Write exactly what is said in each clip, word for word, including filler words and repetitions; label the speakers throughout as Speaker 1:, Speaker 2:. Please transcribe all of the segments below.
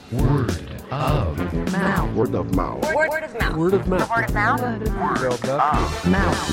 Speaker 1: Word of mouth.
Speaker 2: Word of mouth.
Speaker 3: Word, word of mouth.
Speaker 2: Word of mouth.
Speaker 3: Word of mouth.
Speaker 2: Word of
Speaker 3: Mouth.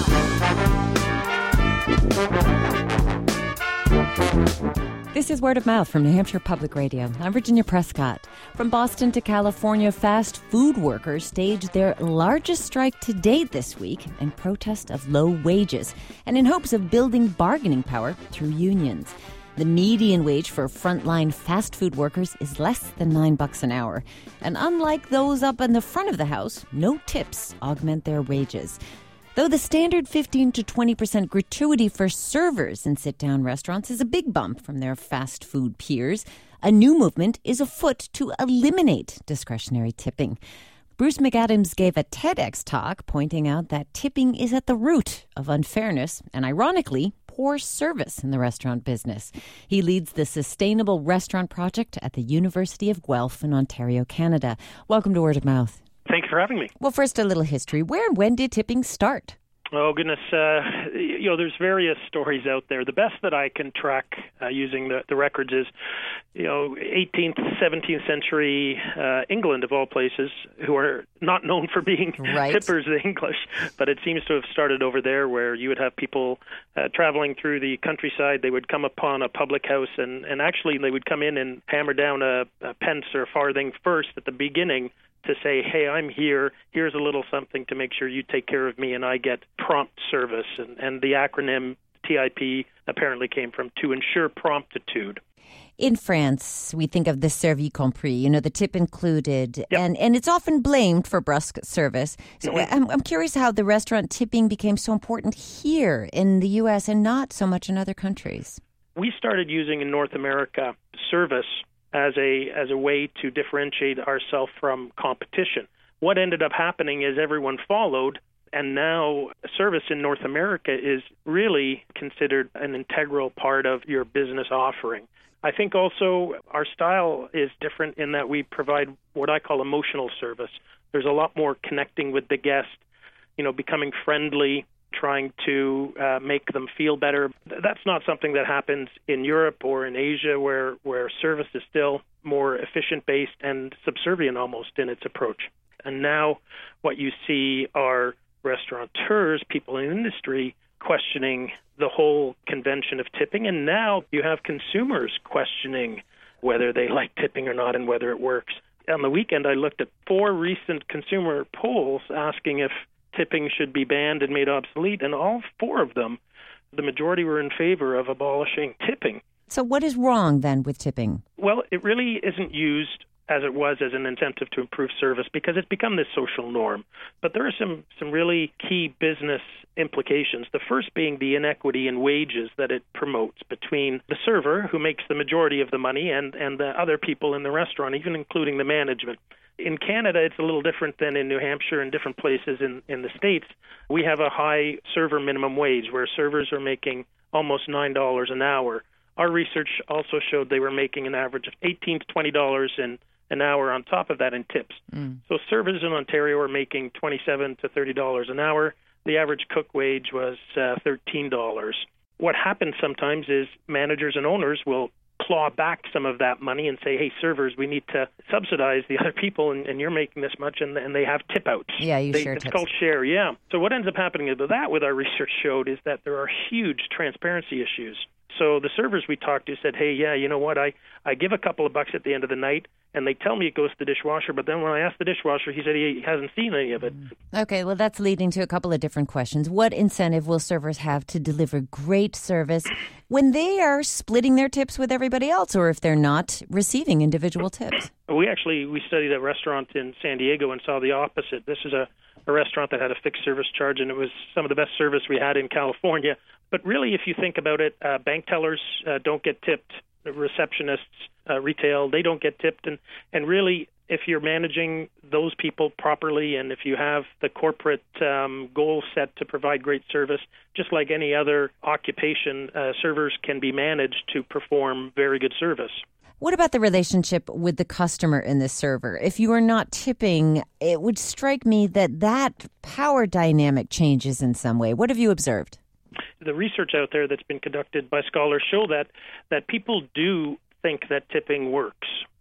Speaker 4: This is Word of Mouth from New Hampshire Public Radio. I'm Virginia Prescott. From Boston to California, fast food workers staged their largest strike to date this week in protest of low wages and in hopes of building bargaining power through unions. The median wage for frontline fast food workers is less than nine bucks an hour. And unlike those up in the front of the house, no tips augment their wages. Though the standard fifteen to twenty percent gratuity for servers in sit-down restaurants is a big bump from their fast food peers, a new movement is afoot to eliminate discretionary tipping. Bruce McAdams gave a TEDx talk pointing out that tipping is at the root of unfairness and, ironically, poor service in the restaurant business. He leads the Sustainable Restaurant Project at the University of Guelph in Ontario, Canada. Welcome to Word of Mouth.
Speaker 5: Thanks for having me.
Speaker 4: Well, first, a little history. Where and when did tipping start?
Speaker 5: Oh, goodness. Uh, you know, there's various stories out there. The best that I can track uh, using the, the records is, you know, eighteenth, seventeenth century uh, England, of all places, who are not known for being
Speaker 4: right.
Speaker 5: tippers in English. But it seems to have started over there where you would have people uh, traveling through the countryside. They would come upon a public house, and, and actually they would come in and hammer down a, a pence or a farthing first at the beginning to say, hey, I'm here, here's a little something to make sure you take care of me and I get prompt service. And, and the acronym T I P apparently came from to ensure promptitude.
Speaker 4: In France, we think of the servi compris, you know, the tip included,
Speaker 5: Yep.
Speaker 4: and, and it's often blamed for brusque service. So
Speaker 5: Mm-hmm.
Speaker 4: I'm, I'm curious how the restaurant tipping became so important here in the U S and not so much in other countries.
Speaker 5: We started using in North America service as a as a way to differentiate ourselves from competition. What ended up happening is everyone followed, and now service in North America is really considered an integral part of your business offering. I think also our style is different in that we provide what I call emotional service. There's a lot more connecting with the guest, you know, becoming friendly, trying to uh, make them feel better. That's not something that happens in Europe or in Asia where, where service is still more efficient-based and subservient almost in its approach. And now what you see are restaurateurs, people in the industry, questioning the whole convention of tipping. And now you have consumers questioning whether they like tipping or not and whether it works. On the weekend, I looked at four recent consumer polls asking if tipping should be banned and made obsolete, and all four of them, the majority were in favor of abolishing tipping.
Speaker 4: So what is wrong then with tipping?
Speaker 5: Well, it really isn't used as it was as an incentive to improve service because it's become this social norm. But there are some, some really key business implications. The first being the inequity in wages that it promotes between the server, who makes the majority of the money, and, and the other people in the restaurant, even including the management. In Canada, it's a little different than in New Hampshire and different places in, in the States. We have a high server minimum wage where servers are making almost nine dollars an hour. Our research also showed they were making an average of eighteen to twenty dollars in an hour on top of that in tips. Mm. So servers in Ontario are making twenty-seven to thirty dollars an hour. The average cook wage was uh, thirteen dollars. What happens sometimes is managers and owners will claw back some of that money and say, hey, servers, we need to subsidize the other people, and, and you're making this much, and, and they have tip outs.
Speaker 4: Yeah, you
Speaker 5: they,
Speaker 4: share
Speaker 5: It's
Speaker 4: tips.
Speaker 5: called share, yeah. So what ends up happening with that, with our research showed, is that there are huge transparency issues. So the servers we talked to said, hey, yeah, you know what, I, I give a couple of bucks at the end of the night, and they tell me it goes to the dishwasher, but then when I asked the dishwasher, he said he hasn't seen any of it.
Speaker 4: Okay, well, that's leading to a couple of different questions. What incentive will servers have to deliver great service when they are splitting their tips with everybody else, or if they're not receiving individual tips?
Speaker 5: We actually, we studied a restaurant in San Diego and saw the opposite. This is a, a restaurant that had a fixed service charge, and it was some of the best service we had in California. But really, if you think about it, uh, bank tellers uh, don't get tipped. The receptionists, uh, retail, they don't get tipped. And, and really, if you're managing those people properly and if you have the corporate um, goal set to provide great service, just like any other occupation, uh, servers can be managed to perform very good service.
Speaker 4: What about the relationship with the customer in the server? If you are not tipping, it would strike me that that power dynamic changes in some way. What have you observed?
Speaker 5: The research out there that's been conducted by scholars show that that people do think that tipping works.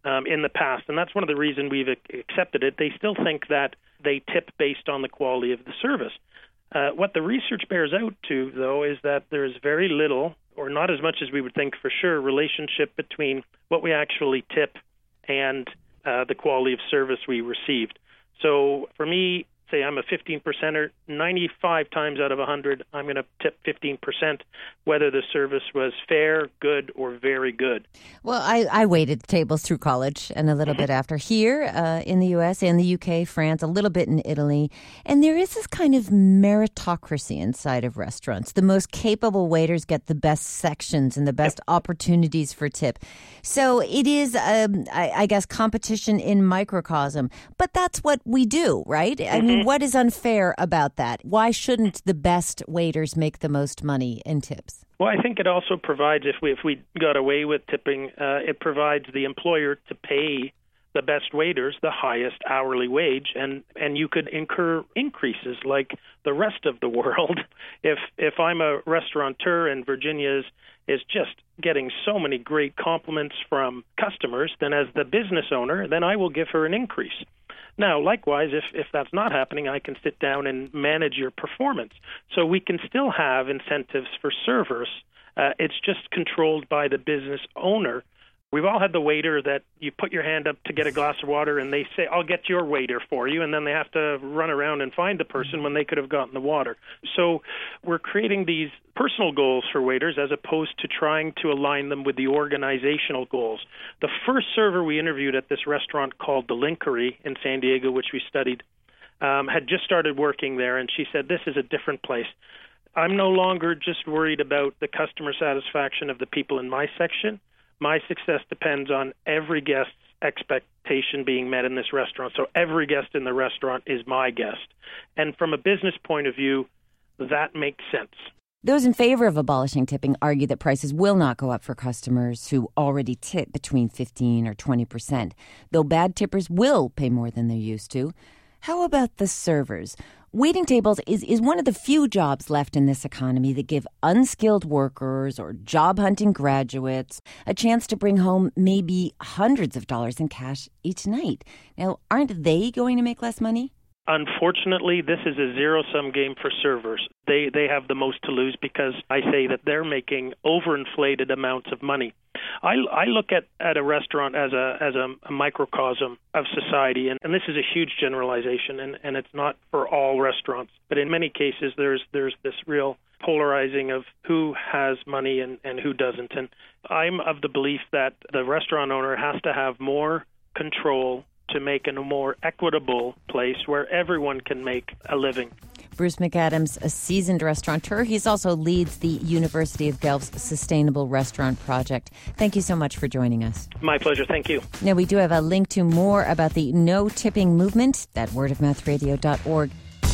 Speaker 5: um, in the past, and that's one of the reasons we've accepted it. They still think that they tip based on the quality of the service. Uh, what the research bears out to, though, is that there's very little, or not as much as we would think for sure, relationship between what we actually tip and uh, the quality of service we received. So for me, say I'm a fifteen percenter, ninety-five times out of one hundred, I'm going to tip fifteen percent, whether the service was fair, good, or very good.
Speaker 4: Well, I, I waited tables through college and a little bit after here uh, in the U S, in the U K, France, a little bit in Italy. And there is this kind of meritocracy inside of restaurants. The most capable waiters get the best sections and the best yep. opportunities for tip. So it is, um, I, I guess, competition in microcosm. But that's what we do, right? Mm-hmm. I mean, what is unfair about that? Why shouldn't the best waiters make the most money in tips?
Speaker 5: Well, I think it also provides, if we if we got away with tipping, uh, it provides the employer to pay the best waiters the highest hourly wage, and, and you could incur increases like the rest of the world. If if I'm a restaurateur and Virginia is, is just getting so many great compliments from customers, then as the business owner, then I will give her an increase. Now, likewise, if, if that's not happening, I can sit down and manage your performance. So we can still have incentives for servers. Uh, it's just controlled by the business owner. We've all had the waiter that you put your hand up to get a glass of water and they say, I'll get your waiter for you, and then they have to run around and find the person when they could have gotten the water. So we're creating these personal goals for waiters as opposed to trying to align them with the organizational goals. The first server we interviewed at this restaurant called The Linkery in San Diego, which we studied, um, had just started working there, and she said, this is a different place. I'm no longer just worried about the customer satisfaction of the people in my section. My success depends on every guest's expectation being met in this restaurant. So every guest in the restaurant is my guest. And from a business point of view, that makes sense.
Speaker 4: Those in favor of abolishing tipping argue that prices will not go up for customers who already tip between fifteen or twenty percent, though bad tippers will pay more than they're used to. How about the servers? Waiting tables is, is one of the few jobs left in this economy that give unskilled workers or job-hunting graduates a chance to bring home maybe hundreds of dollars in cash each night. Now, aren't they going to make less money?
Speaker 5: Unfortunately, this is a zero-sum game for servers. They they have the most to lose because I say that they're making overinflated amounts of money. I, I look at, at a restaurant as a as a, a microcosm of society, and, and this is a huge generalization, and, and it's not for all restaurants. But in many cases, there's there's this real polarizing of who has money and, and who doesn't. And I'm of the belief that the restaurant owner has to have more control to make it a more equitable place where everyone can make a living.
Speaker 4: Bruce McAdams, a seasoned restaurateur. He's also leads the University of Guelph's Sustainable Restaurant Project. Thank you so much for joining us.
Speaker 5: My pleasure. Thank you.
Speaker 4: Now, we do have a link to more about the no tipping movement at word of mouth radio dot org.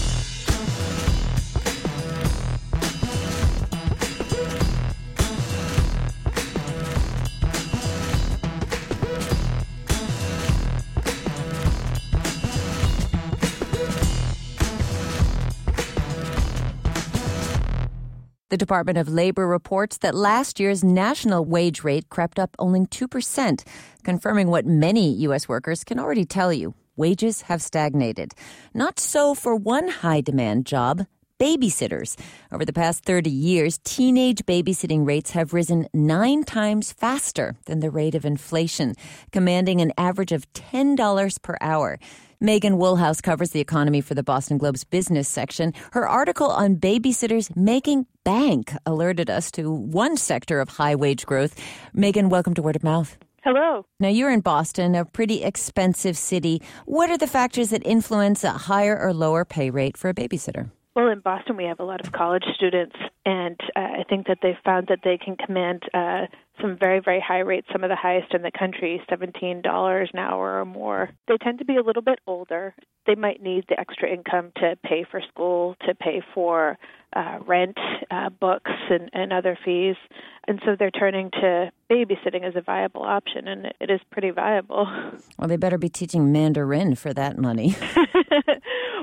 Speaker 4: The Department of Labor reports that last year's national wage rate crept up only two percent, confirming what many U S workers can already tell you. Wages have stagnated. Not so for one high-demand job, babysitters. Over the past thirty years, teenage babysitting rates have risen nine times faster than the rate of inflation, commanding an average of ten dollars per hour. Megan Woolhouse covers the economy for the Boston Globe's business section. Her article on babysitters making bank alerted us to one sector of high wage growth. Megan, welcome to Word of Mouth.
Speaker 2: Hello.
Speaker 4: Now, you're in Boston, a pretty expensive city. What are the factors that influence a higher or lower pay rate for a babysitter?
Speaker 2: Well, in Boston, we have a lot of college students, and uh, I think that they've found that they can command uh, some very, very high rates, some of the highest in the country, seventeen dollars an hour or more. They tend to be a little bit older. They might need the extra income to pay for school, to pay for uh, rent, uh, books, and, and other fees. And so they're turning to babysitting as a viable option, and it is pretty viable.
Speaker 4: Well, they better be teaching Mandarin for that money.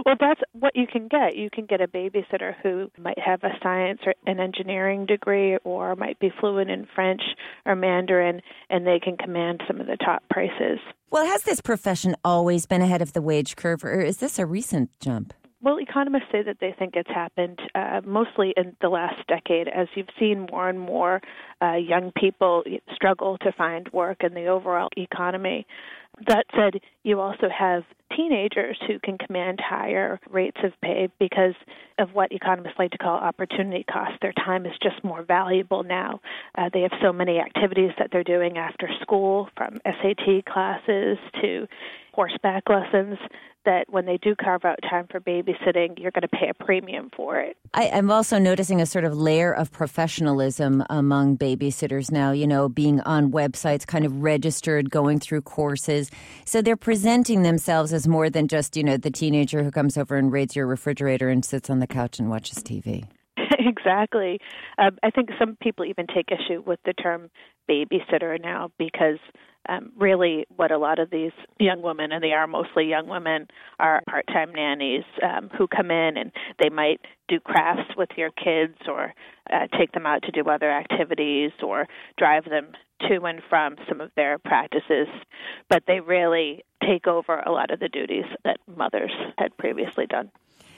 Speaker 2: Well, that's what you can get. You can get a babysitter who might have a science or an engineering degree or might be fluent in French or Mandarin, and they can command some of the top prices.
Speaker 4: Well, has this profession always been ahead of the wage curve, or is this a recent jump?
Speaker 2: Well, economists say that they think it's happened uh, mostly in the last decade, as you've seen more and more uh, young people struggle to find work in the overall economy. That said, you also have teenagers who can command higher rates of pay because of what economists like to call opportunity cost. Their time is just more valuable now. Uh, they have so many activities that they're doing after school, from S A T classes to horseback lessons, that when they do carve out time for babysitting, you're going to pay a premium for it.
Speaker 4: I, I'm also noticing a sort of layer of professionalism among babysitters now, you know, being on websites, kind of registered, going through courses. So they're presenting themselves as more than just, you know, the teenager who comes over and raids your refrigerator and sits on the couch and watches T V.
Speaker 2: Exactly. Um, I think some people even take issue with the term babysitter now because um, really what a lot of these young women, and they are mostly young women, are part-time nannies um, who come in and they might do crafts with your kids or uh, take them out to do other activities or drive them to and from some of their practices. But they really take over a lot of the duties that mothers had previously done.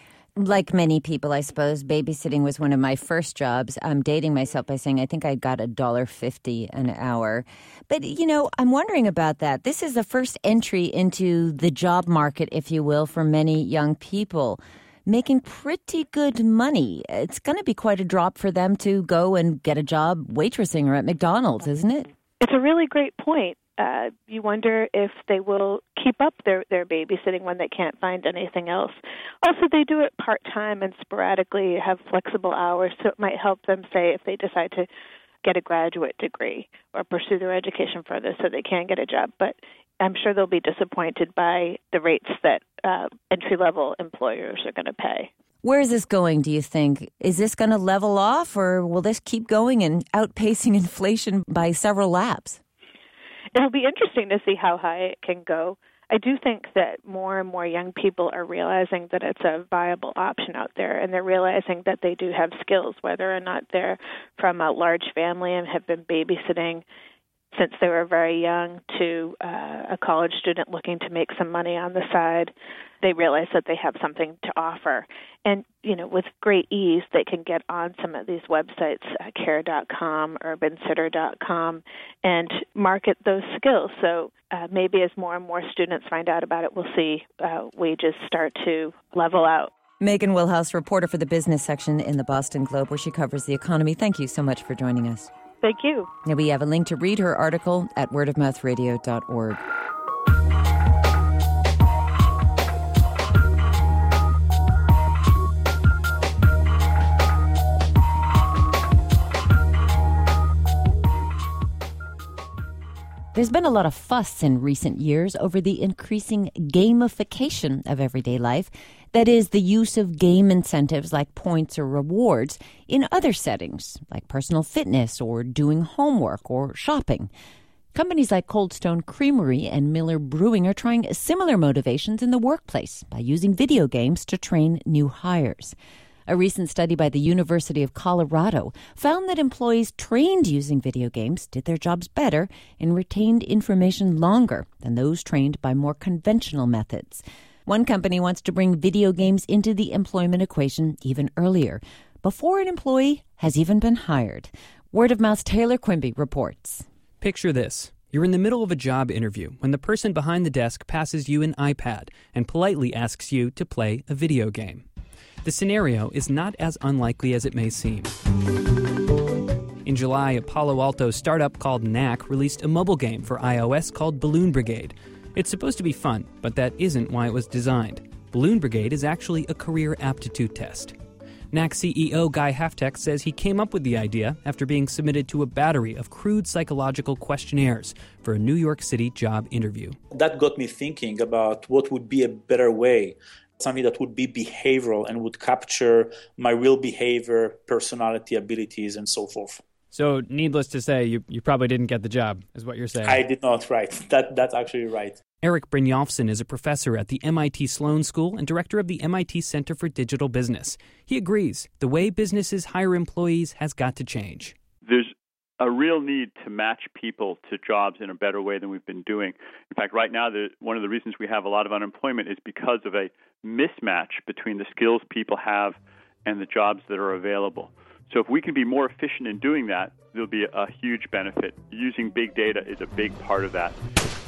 Speaker 4: Like many people, I suppose, babysitting was one of my first jobs. I'm dating myself by saying I think I got one dollar fifty an hour. But, you know, I'm wondering about that. This is the first entry into the job market, if you will, for many young people, making pretty good money. It's going to be quite a drop for them to go and get a job waitressing or at McDonald's, isn't it?
Speaker 2: It's a really great point. Uh, you wonder if they will keep up their, their babysitting when they can't find anything else. Also, they do it part-time and sporadically, have flexible hours, so it might help them, say, if they decide to get a graduate degree or pursue their education further so they can get a job. But I'm sure they'll be disappointed by the rates that uh, entry-level employers are going to pay.
Speaker 4: Where is this going, do you think? Is this going to level off, or will this keep going and outpacing inflation by several laps?
Speaker 2: It'll be interesting to see how high it can go. I do think that more and more young people are realizing that it's a viable option out there, and they're realizing that they do have skills, whether or not they're from a large family and have been babysitting since they were very young to uh, a college student looking to make some money on the side. They realize that they have something to offer. And, you know, with great ease, they can get on some of these websites, uh, care dot com, urban sitter dot com, and market those skills. So uh, maybe as more and more students find out about it, we'll see uh, wages start to level out.
Speaker 4: Megan Willhouse, reporter for the business section in the Boston Globe, where she covers the economy. Thank you so much for joining us.
Speaker 2: Thank you.
Speaker 4: Now we have a link to read her article at word of mouth radio dot org. There's been a lot of fuss in recent years over the increasing gamification of everyday life. That is, the use of game incentives like points or rewards in other settings, like personal fitness or doing homework or shopping. Companies like Cold Stone Creamery and Miller Brewing are trying similar motivations in the workplace by using video games to train new hires. A recent study by the University of Colorado found that employees trained using video games did their jobs better and retained information longer than those trained by more conventional methods. One company wants to bring video games into the employment equation even earlier, before an employee has even been hired. Word of Mouth's Taylor Quimby reports.
Speaker 3: Picture this. You're in the middle of a job interview when the person behind the desk passes you an iPad and politely asks you to play a video game. The scenario is not as unlikely as it may seem. In July, a Palo Alto startup called Knack released a mobile game for iOS called Balloon Brigade. It's supposed to be fun, but that isn't why it was designed. Balloon Brigade is actually a career aptitude test. Knack C E O Guy Haftek says he came up with the idea after being submitted to a battery of crude psychological questionnaires for a New York City job interview.
Speaker 6: That got me thinking about what would be a better way, something that would be behavioral and would capture my real behavior, personality, abilities, and so forth.
Speaker 3: So needless to say, you, you probably didn't get the job, is what you're saying.
Speaker 6: I did not, right. That, that's actually right.
Speaker 3: Eric Brynjolfsson is a professor at the M I T Sloan School and director of the M I T Center for Digital Business. He agrees the way businesses hire employees has got to change.
Speaker 7: There's a real need to match people to jobs in a better way than we've been doing. In fact, right now, the, one of the reasons we have a lot of unemployment is because of a mismatch between the skills people have and the jobs that are available. So if we can be more efficient in doing that, there'll be a, a huge benefit. Using big data is a big part of that.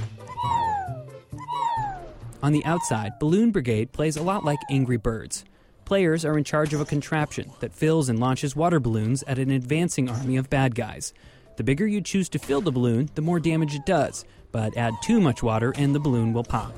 Speaker 3: On the outside, Balloon Brigade plays a lot like Angry Birds. Players are in charge of a contraption that fills and launches water balloons at an advancing army of bad guys. The bigger you choose to fill the balloon, the more damage it does, but add too much water and the balloon will pop.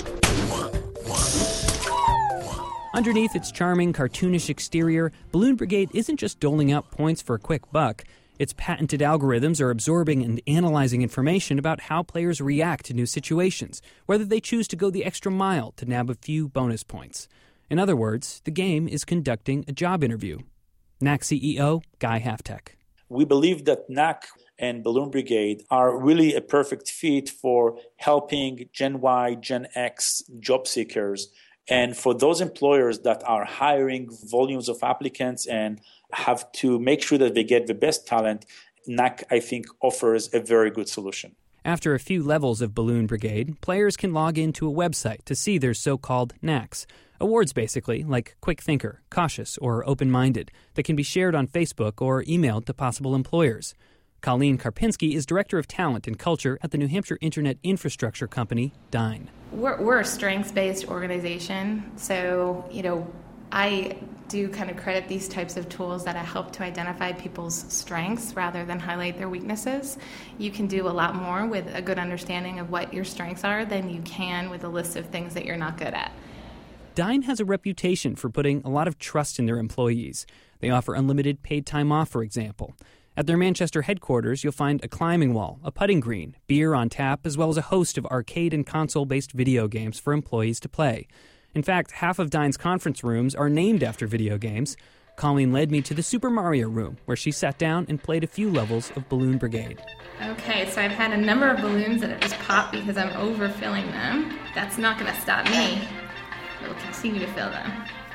Speaker 3: Underneath its charming, cartoonish exterior, Balloon Brigade isn't just doling out points for a quick buck. Its patented algorithms are absorbing and analyzing information about how players react to new situations, whether they choose to go the extra mile to nab a few bonus points. In other words, the game is conducting a job interview. N A C C E O Guy Haftek.
Speaker 6: We believe that N A C and Balloon Brigade are really a perfect fit for helping Gen Y, Gen X job seekers, and for those employers that are hiring volumes of applicants and have to make sure that they get the best talent. N A C, I think, offers a very good solution.
Speaker 3: After a few levels of Balloon Brigade, players can log into a website to see their so-called N A Cs. Awards, basically, like Quick Thinker, Cautious, or Open-Minded, that can be shared on Facebook or emailed to possible employers. Colleen Karpinski is Director of Talent and Culture at the New Hampshire Internet Infrastructure company, Dyn.
Speaker 8: We're, we're a strengths-based organization, so, you know, I do kind of credit these types of tools that help to identify people's strengths rather than highlight their weaknesses. You can do a lot more with a good understanding of what your strengths are than you can with a list of things that you're not good at.
Speaker 3: Dyn has a reputation for putting a lot of trust in their employees. They offer unlimited paid time off, for example. At their Manchester headquarters, you'll find a climbing wall, a putting green, beer on tap, as well as a host of arcade and console-based video games for employees to play. In fact, half of Dyn's conference rooms are named after video games. Colleen led me to the Super Mario room, where she sat down and played a few levels of Balloon Brigade.
Speaker 8: Okay, so I've had a number of balloons that have just popped because I'm overfilling them. That's not going to stop me. I will continue to fill them.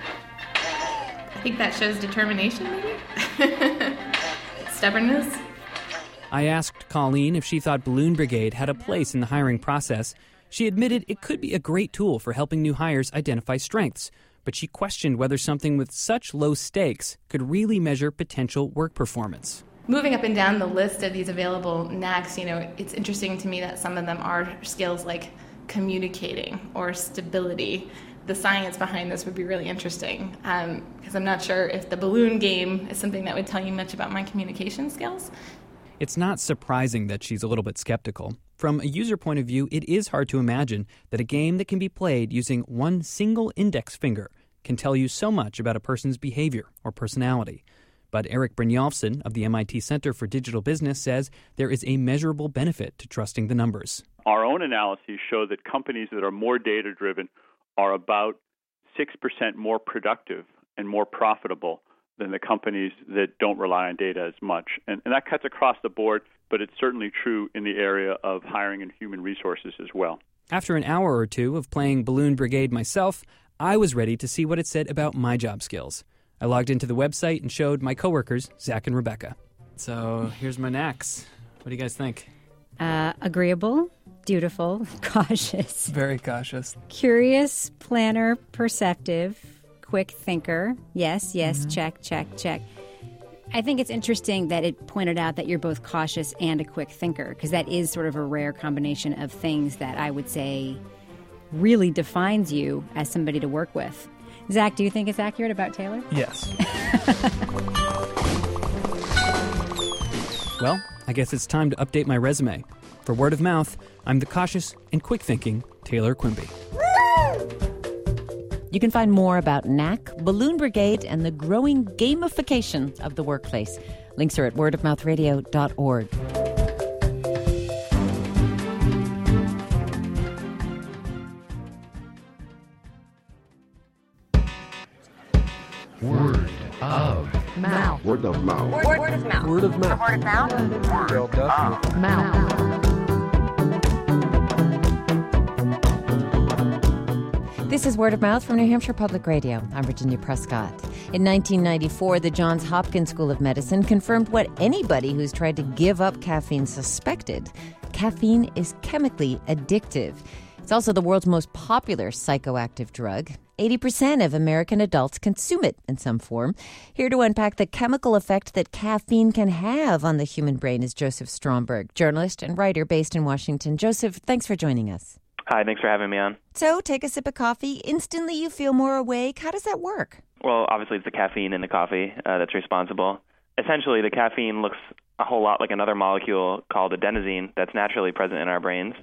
Speaker 8: I think that shows determination, maybe? Stubbornness.
Speaker 3: I asked Colleen if she thought Balloon Brigade had a place in the hiring process. She admitted it could be a great tool for helping new hires identify strengths, but she questioned whether something with such low stakes could really measure potential work performance.
Speaker 8: Moving up and down the list of these available N A Cs, you know, it's interesting to me that some of them are skills like communicating or stability. The science behind this would be really interesting, because um, I'm not sure if the balloon game is something that would tell you much about my communication skills.
Speaker 3: It's not surprising that she's a little bit skeptical. From a user point of view, it is hard to imagine that a game that can be played using one single index finger can tell you so much about a person's behavior or personality. But Eric Brynjolfsson of the M I T Center for Digital Business says there is a measurable benefit to trusting the numbers.
Speaker 7: Our own analyses show that companies that are more data-driven are about six percent more productive and more profitable than the companies that don't rely on data as much. And, and that cuts across the board, but it's certainly true in the area of hiring and human resources as well.
Speaker 3: After an hour or two of playing Balloon Brigade myself, I was ready to see what it said about my job skills. I logged into the website and showed my coworkers, Zach and Rebecca. So here's my N A Cs. What do you guys think?
Speaker 9: Uh, agreeable, dutiful, cautious.
Speaker 3: Very cautious.
Speaker 9: Curious, planner, perceptive, quick thinker. Yes, yes, mm-hmm. check, check, check. I think it's interesting that it pointed out that you're both cautious and a quick thinker, because that is sort of a rare combination of things that I would say really defines you as somebody to work with. Zach, do you think it's accurate about Taylor?
Speaker 3: Yes. Well, I guess it's time to update my resume. For Word of Mouth, I'm the cautious and quick-thinking Taylor Quimby.
Speaker 4: You can find more about N A C, Balloon Brigade, and the growing gamification of the workplace. Links are at word of mouth radio dot org.
Speaker 1: Word of Mouth.
Speaker 10: Word of mouth.
Speaker 1: Word, word of mouth.
Speaker 10: Word of mouth.
Speaker 1: Word of mouth.
Speaker 10: Word of
Speaker 1: Mouth.
Speaker 4: This is Word of Mouth from New Hampshire Public Radio. I'm Virginia Prescott. In nineteen ninety-four, the Johns Hopkins School of Medicine confirmed what anybody who's tried to give up caffeine suspected. Caffeine is chemically addictive. It's also the world's most popular psychoactive drug. eighty percent of American adults consume it in some form. Here to unpack the chemical effect that caffeine can have on the human brain is Joseph Stromberg, journalist and writer based in Washington. Joseph, thanks for joining us.
Speaker 11: Hi, thanks for having me on.
Speaker 4: So, take a sip of coffee. Instantly you feel more awake. How does that work?
Speaker 11: Well, obviously it's the caffeine in the coffee uh, that's responsible. Essentially, the caffeine looks a whole lot like another molecule called adenosine that's naturally present in our brains.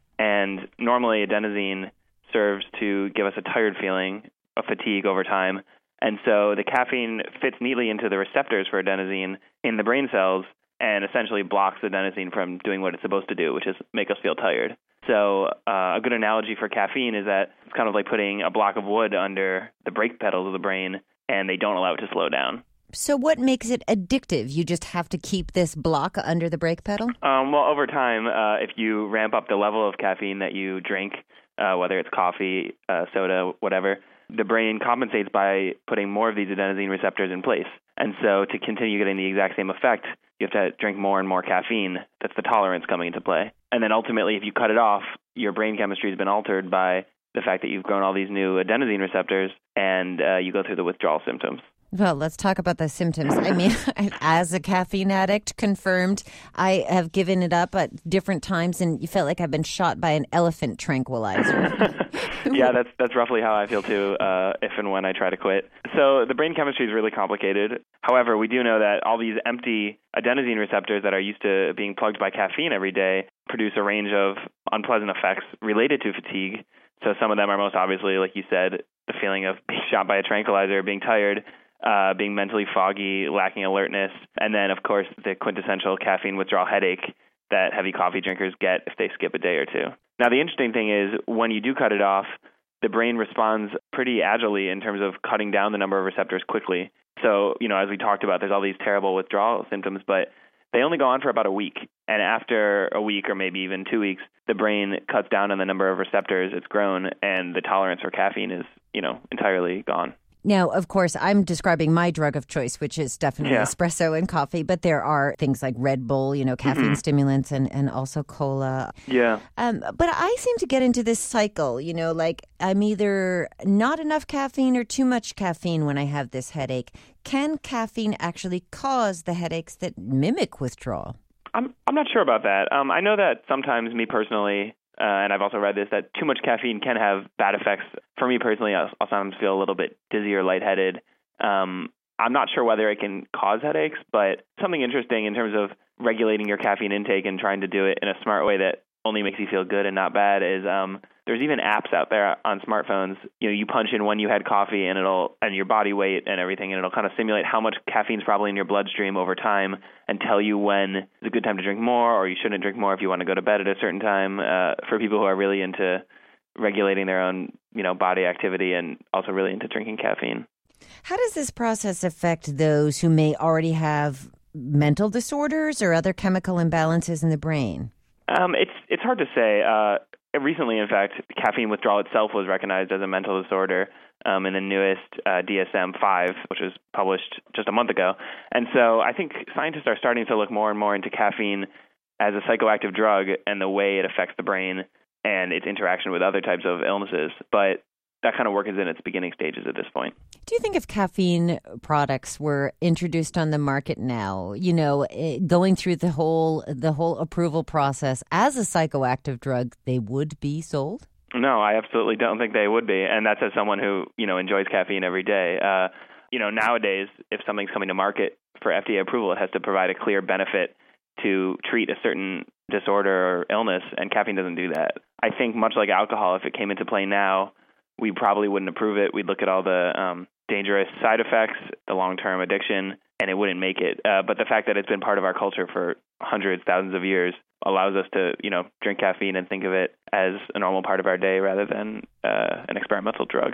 Speaker 11: And normally adenosine serves to give us a tired feeling of fatigue over time. And so the caffeine fits neatly into the receptors for adenosine in the brain cells and essentially blocks adenosine from doing what it's supposed to do, which is make us feel tired. So uh, a good analogy for caffeine is that it's kind of like putting a block of wood under the brake pedals of the brain, and they don't allow it to slow down.
Speaker 4: So what makes it addictive? You just have to keep this block under the brake pedal?
Speaker 11: Um, well, over time, uh, if you ramp up the level of caffeine that you drink, uh, whether it's coffee, uh, soda, whatever, the brain compensates by putting more of these adenosine receptors in place. And so to continue getting the exact same effect, you have to drink more and more caffeine. That's the tolerance coming into play. And then ultimately, if you cut it off, your brain chemistry has been altered by the fact that you've grown all these new adenosine receptors, and uh, you go through the withdrawal symptoms.
Speaker 4: Well, let's talk about the symptoms. I mean, as a caffeine addict, confirmed, I have given it up at different times, and you felt like I've been shot by an elephant tranquilizer.
Speaker 11: Yeah, that's that's roughly how I feel too, uh, if and when I try to quit. So the brain chemistry is really complicated. However, we do know that all these empty adenosine receptors that are used to being plugged by caffeine every day produce a range of unpleasant effects related to fatigue. So some of them are most obviously, like you said, the feeling of being shot by a tranquilizer, being tired, uh, being mentally foggy, lacking alertness, and then, of course, the quintessential caffeine withdrawal headache that heavy coffee drinkers get if they skip a day or two. Now, the interesting thing is when you do cut it off, the brain responds pretty agilely in terms of cutting down the number of receptors quickly. So, you know, as we talked about, there's all these terrible withdrawal symptoms, but they only go on for about a week. And after a week or maybe even two weeks, the brain cuts down on the number of receptors it's grown, and the tolerance for caffeine is, you know, entirely gone.
Speaker 4: Now, of course, I'm describing my drug of choice, which is definitely
Speaker 11: yeah.
Speaker 4: espresso and coffee, but there are things like Red Bull, you know, caffeine
Speaker 11: mm-hmm.
Speaker 4: stimulants, and, and also cola.
Speaker 11: Yeah.
Speaker 4: Um, but I seem to get into this cycle, you know, like I'm either not enough caffeine or too much caffeine when I have this headache. Can caffeine actually cause the headaches that mimic withdrawal?
Speaker 11: I'm I'm not sure about that. Um, I know that sometimes, me personally, Uh, and I've also read this, that too much caffeine can have bad effects. For me personally, I'll, I'll sometimes feel a little bit dizzy or lightheaded. Um, I'm not sure whether it can cause headaches, but something interesting in terms of regulating your caffeine intake and trying to do it in a smart way that only makes you feel good and not bad is um, there's even apps out there on smartphones. You know, you punch in when you had coffee and it'll and your body weight and everything, and it'll kind of simulate how much caffeine's probably in your bloodstream over time and tell you when it's a good time to drink more or you shouldn't drink more if you want to go to bed at a certain time. Uh, for people who are really into regulating their own, you know, body activity and also really into drinking caffeine.
Speaker 4: How does this process affect those who may already have mental disorders or other chemical imbalances in the brain?
Speaker 11: Um, it's it's hard to say. Uh, recently, in fact, caffeine withdrawal itself was recognized as a mental disorder um, in the newest uh, D S M five, which was published just a month ago. And so I think scientists are starting to look more and more into caffeine as a psychoactive drug and the way it affects the brain and its interaction with other types of illnesses. But that kind of work is in its beginning stages at this point.
Speaker 4: Do you think if caffeine products were introduced on the market now, you know, going through the whole the whole approval process as a psychoactive drug, they would be sold?
Speaker 11: No, I absolutely don't think they would be. And that's as someone who, you know, enjoys caffeine every day. Uh, you know, nowadays, if something's coming to market for F D A approval, it has to provide a clear benefit to treat a certain disorder or illness, and caffeine doesn't do that. I think much like alcohol, if it came into play now, we probably wouldn't approve it. We'd look at all the um, dangerous side effects, the long-term addiction, and it wouldn't make it. Uh, but the fact that it's been part of our culture for hundreds, thousands of years allows us to, you know, drink caffeine and think of it as a normal part of our day rather than uh, an experimental drug.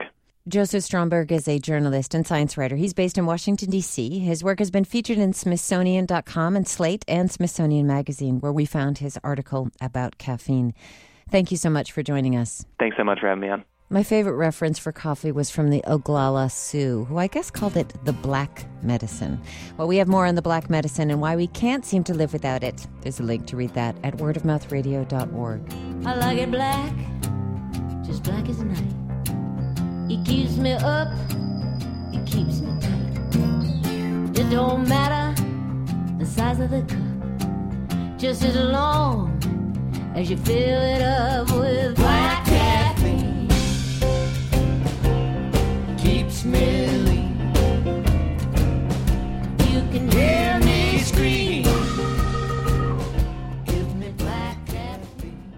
Speaker 4: Joseph Stromberg is a journalist and science writer. He's based in Washington, D C. His work has been featured in Smithsonian dot com and Slate and Smithsonian Magazine, where we found his article about caffeine. Thank you so much for joining us.
Speaker 11: Thanks so much for having me on.
Speaker 4: My favorite reference for coffee was from the Oglala Sioux, who I guess called it the black medicine. Well, we have more on the black medicine and why we can't seem to live without it. There's a link to read that at word of mouth radio dot org.
Speaker 10: I like it black, just black as night. It keeps me up, it keeps me tight. It don't matter the size of the cup, just as long as you fill it up with black caffeine. Keeps me lean. You can hear me scream. Give me black caffeine.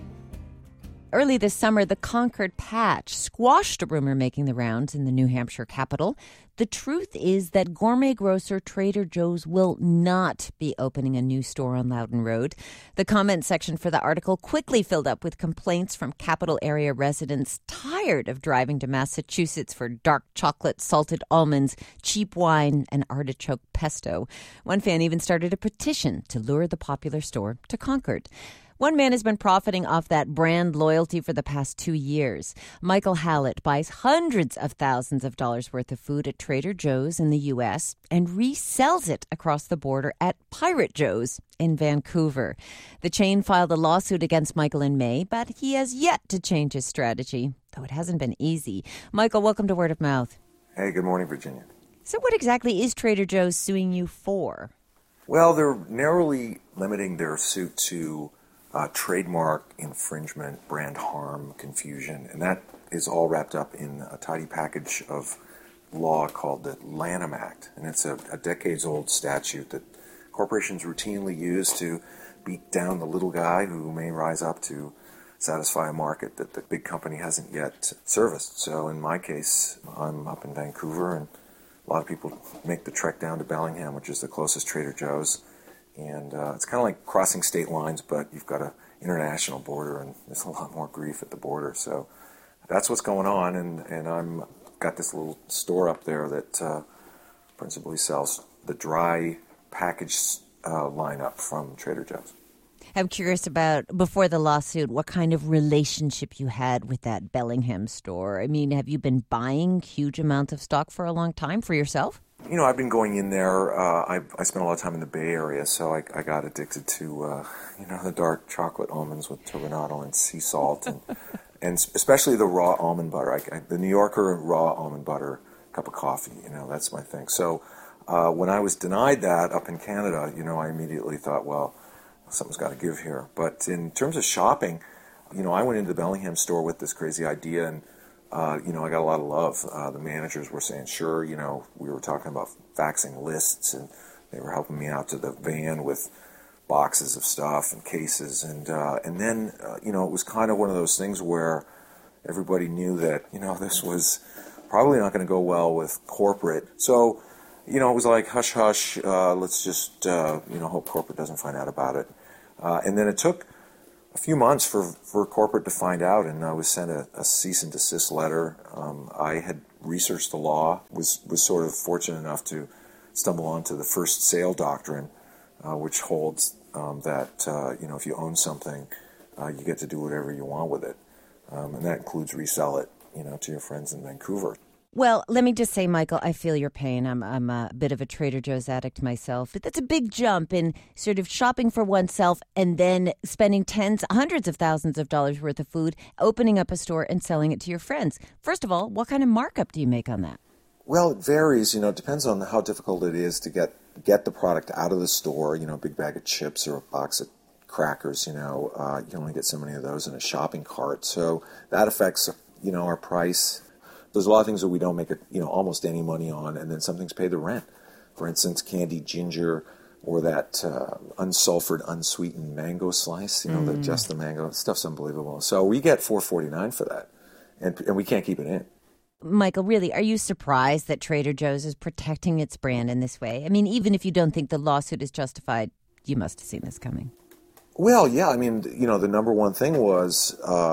Speaker 4: Early this summer, the Concord Patch squashed a rumor making the rounds in the New Hampshire capital. The truth is that gourmet grocer Trader Joe's will not be opening a new store on Loudon Road. The comment section for the article quickly filled up with complaints from capital area residents tired of driving to Massachusetts for dark chocolate, salted almonds, cheap wine, and artichoke pesto. One fan even started a petition to lure the popular store to Concord. One man has been profiting off that brand loyalty for the past two years. Michael Hallett buys hundreds of thousands of dollars worth of food at Trader Joe's in the U S and resells it across the border at Pirate Joe's in Vancouver. The chain filed a lawsuit against Michael in May, but he has yet to change his strategy, though it hasn't been easy. Michael, welcome to Word of Mouth.
Speaker 12: Hey, good morning, Virginia.
Speaker 4: So what exactly is Trader Joe's suing you for?
Speaker 12: Well, they're narrowly limiting their suit to Uh, trademark infringement, brand harm, confusion, and that is all wrapped up in a tidy package of law called the Lanham Act. And it's a, a decades-old statute that corporations routinely use to beat down the little guy who may rise up to satisfy a market that the big company hasn't yet serviced. So in my case, I'm up in Vancouver, and a lot of people make the trek down to Bellingham, which is the closest Trader Joe's. And uh, it's kind of like crossing state lines, but you've got an international border, and there's a lot more grief at the border. So that's what's going on, and, and I'm got this little store up there that uh, principally sells the dry package uh, lineup from Trader Joe's.
Speaker 4: I'm curious about, before the lawsuit, what kind of relationship you had with that Bellingham store. I mean, have you been buying huge amounts of stock for a long time for yourself?
Speaker 12: You know, I've been going in there. Uh, I, I spent a lot of time in the Bay Area, so I, I got addicted to, uh, you know, the dark chocolate almonds with turbinado and sea salt, and and especially the raw almond butter. I, I, the New Yorker raw almond butter cup of coffee, you know, that's my thing. So uh, when I was denied that up in Canada, you know, I immediately thought, well, something's got to give here. But in terms of shopping, you know, I went into the Bellingham store with this crazy idea, and Uh, you know, I got a lot of love. Uh, the managers were saying, sure, you know, we were talking about faxing lists, and they were helping me out to the van with boxes of stuff and cases. And uh, and then, uh, you know, it was kind of one of those things where everybody knew that, you know, this was probably not going to go well with corporate. So, you know, it was like, hush, hush, uh, let's just, uh, you know, hope corporate doesn't find out about it. Uh, and then it took a few months for, for corporate to find out, and I was sent a, a cease and desist letter. Um, I had researched the law, was was sort of fortunate enough to stumble onto the first sale doctrine, uh, which holds um, that uh, you know, if you own something, uh, you get to do whatever you want with it, um, and that includes resell it, you know, to your friends in Vancouver.
Speaker 4: Well, let me just say, Michael, I feel your pain. I'm I'm a bit of a Trader Joe's addict myself. But that's a big jump in sort of shopping for oneself and then spending tens, hundreds of thousands of dollars worth of food, opening up a store and selling it to your friends. First of all, what kind of markup do you make on that?
Speaker 12: Well, it varies. You know, it depends on how difficult it is to get get the product out of the store. You know, a big bag of chips or a box of crackers, you know, uh, you can only get so many of those in a shopping cart. So that affects, you know, our price. There's a lot of things that we don't make, you know, almost any money on, and then some things pay the rent. For instance, candied ginger or that uh, unsulfured, unsweetened mango slice, you know, mm. the, just the mango. Stuff's unbelievable. So we get four forty-nine for that, and and we can't keep it in.
Speaker 4: Michael, really, are you surprised that Trader Joe's is protecting its brand in this way? I mean, even if you don't think the lawsuit is justified, you must have seen this coming.
Speaker 12: Well, yeah, I mean, you know, the number one thing was, um,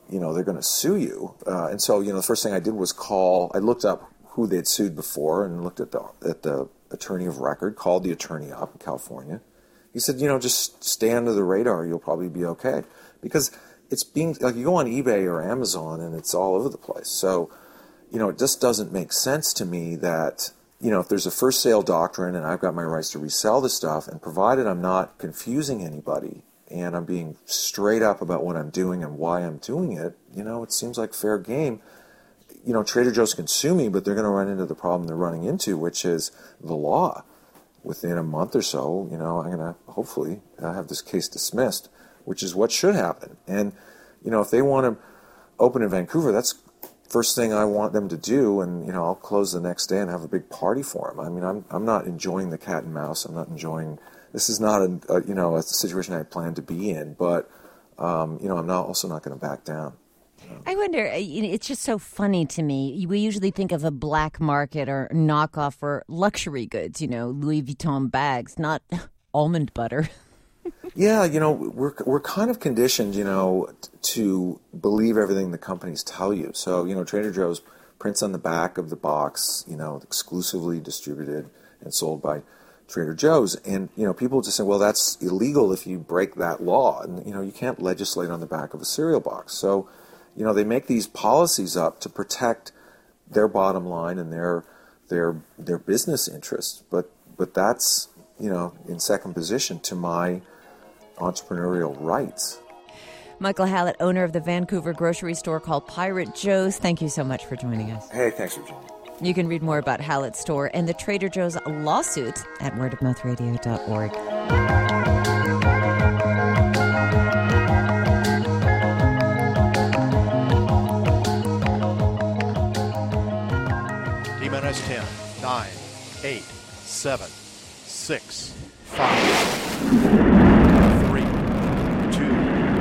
Speaker 12: you know, they're going to sue you. Uh, and so, you know, the first thing I did was call, I looked up who they'd sued before and looked at the at the attorney of record, called the attorney up in California. He said, you know, just stay under the radar, you'll probably be okay. Because it's being, like, you go on eBay or Amazon and it's all over the place. So, you know, it just doesn't make sense to me that, you know, if there's a first sale doctrine and I've got my rights to resell the stuff, and provided I'm not confusing anybody and I'm being straight up about what I'm doing and why I'm doing it, you know, it seems like fair game. You know, Trader Joe's can sue me, but they're going to run into the problem they're running into, which is the law. Within a month or so, you know, I'm going to hopefully uh, have this case dismissed, which is what should happen. And, you know, if they want to open in Vancouver, that's first thing I want them to do, and, you know, I'll close the next day and have a big party for them. I mean, I'm I'm not enjoying the cat and mouse. I'm not enjoying, this is not, a, a you know, a situation I plan to be in, but, um, you know, I'm not also not going to back down.
Speaker 4: I wonder, it's just so funny to me. We usually think of a black market or knockoff for luxury goods, you know, Louis Vuitton bags, not almond butter.
Speaker 12: Yeah, you know, we're we're kind of conditioned, you know, to believe everything the companies tell you. So, you know, Trader Joe's prints on the back of the box, you know, exclusively distributed and sold by Trader Joe's. And, you know, people just say, well, that's illegal if you break that law. And, you know, you can't legislate on the back of a cereal box. So, you know, they make these policies up to protect their bottom line and their their their business interests. But but that's, you know, in second position to my entrepreneurial rights.
Speaker 4: Michael Hallett, owner of the Vancouver grocery store called Pirate Joe's, thank you so much for joining us.
Speaker 12: Hey, thanks, Virginia.
Speaker 4: You can read more about Hallett's store and the Trader Joe's lawsuit at word of mouth radio dot org.
Speaker 13: ten, nine, eight, seven, six, five, three, two,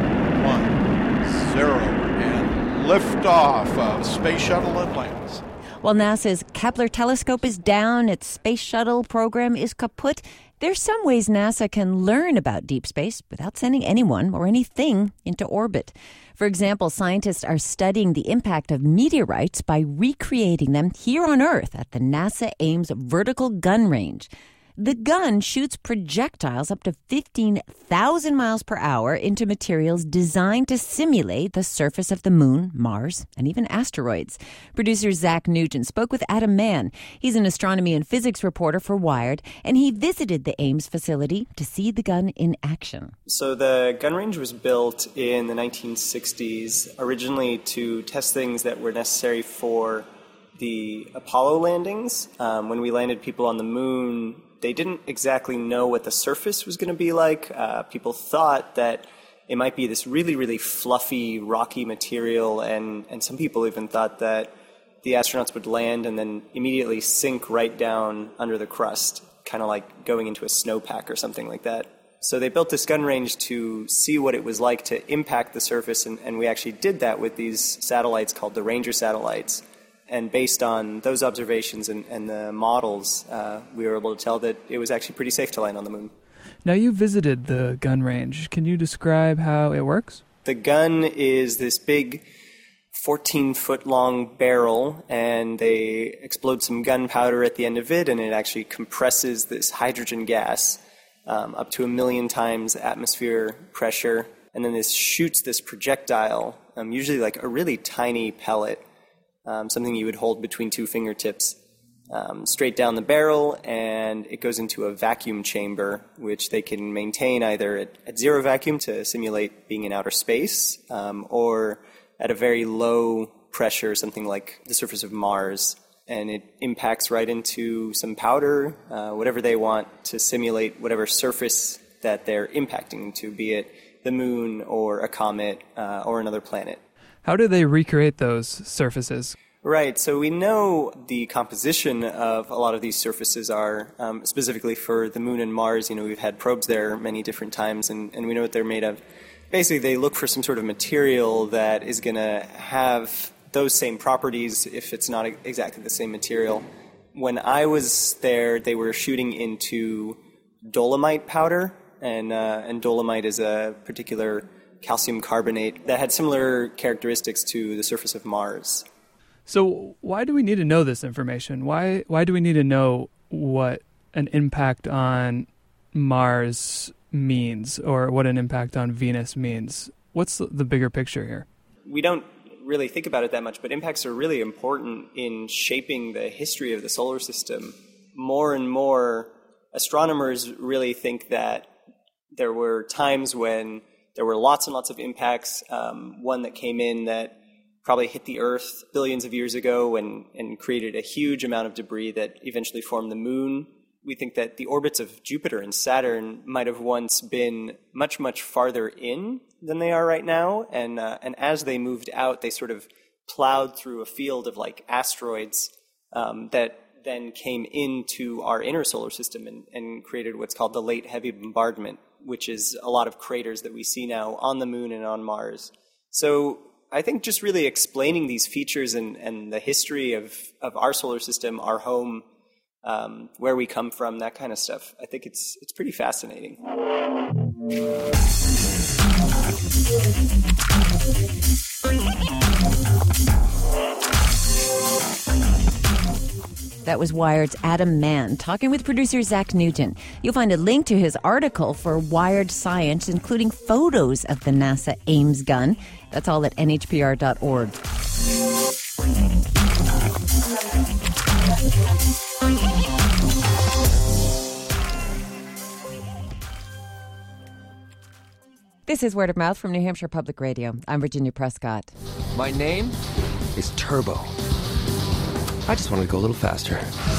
Speaker 13: one, zero, and liftoff of Space Shuttle Atlantis.
Speaker 4: While NASA's Kepler telescope is down, its space shuttle program is kaput, there's some ways NASA can learn about deep space without sending anyone or anything into orbit. For example, scientists are studying the impact of meteorites by recreating them here on Earth at the NASA Ames Vertical Gun Range. The gun shoots projectiles up to fifteen thousand miles per hour into materials designed to simulate the surface of the moon, Mars, and even asteroids. Producer Zach Nugent spoke with Adam Mann. He's an astronomy and physics reporter for Wired, and he visited the Ames facility to see the gun in action.
Speaker 14: So the gun range was built in the nineteen sixties, originally to test things that were necessary for the Apollo landings. Um, when we landed people on the moon, they didn't exactly know what the surface was going to be like. Uh, people thought that it might be this really, really fluffy, rocky material, and, and some people even thought that the astronauts would land and then immediately sink right down under the crust, kind of like going into a snowpack or something like that. So they built this gun range to see what it was like to impact the surface, and, and we actually did that with these satellites called the Ranger satellites. And based on those observations and, and the models, uh, we were able to tell that it was actually pretty safe to land on the moon.
Speaker 15: Now, you visited the gun range. Can you describe how it works?
Speaker 14: The gun is this big fourteen-foot-long barrel, and they explode some gunpowder at the end of it, and it actually compresses this hydrogen gas um, up to a million times atmosphere pressure. And then this shoots this projectile, um, usually like a really tiny pellet, Um, something you would hold between two fingertips, um, straight down the barrel, and it goes into a vacuum chamber, which they can maintain either at, at zero vacuum to simulate being in outer space, um, or at a very low pressure, something like the surface of Mars, and it impacts right into some powder, uh, whatever they want to simulate whatever surface that they're impacting into, be it the moon or a comet uh, or another planet.
Speaker 15: How do they recreate those surfaces?
Speaker 14: Right, so we know the composition of a lot of these surfaces are, um, specifically for the moon and Mars. You know, we've had probes there many different times, and, and we know what they're made of. Basically, they look for some sort of material that is going to have those same properties if it's not exactly the same material. When I was there, they were shooting into dolomite powder, and uh, and dolomite is a particular calcium carbonate that had similar characteristics to the surface of Mars.
Speaker 15: So why do we need to know this information? Why why do we need to know what an impact on Mars means or what an impact on Venus means? What's the bigger picture here?
Speaker 14: We don't really think about it that much, but impacts are really important in shaping the history of the solar system. More and more astronomers really think that there were times when there were lots and lots of impacts. Um, one that came in that probably hit the Earth billions of years ago and, and created a huge amount of debris that eventually formed the moon. We think that the orbits of Jupiter and Saturn might have once been much, much farther in than they are right now. And, uh, and as they moved out, they sort of plowed through a field of like asteroids um, that then came into our inner solar system and, and created what's called the late heavy bombardment, which is a lot of craters that we see now on the moon and on Mars. So I think just really explaining these features and, and the history of, of our solar system, our home, um, where we come from, that kind of stuff, I think it's it's pretty fascinating.
Speaker 4: That was Wired's Adam Mann talking with producer Zach Nugent. You'll find a link to his article for Wired Science, including photos of the NASA Ames gun. That's all at N H P R dot org. This is Word of Mouth from New Hampshire Public Radio. I'm Virginia Prescott.
Speaker 16: My name is Turbo. I just wanted to go a little faster.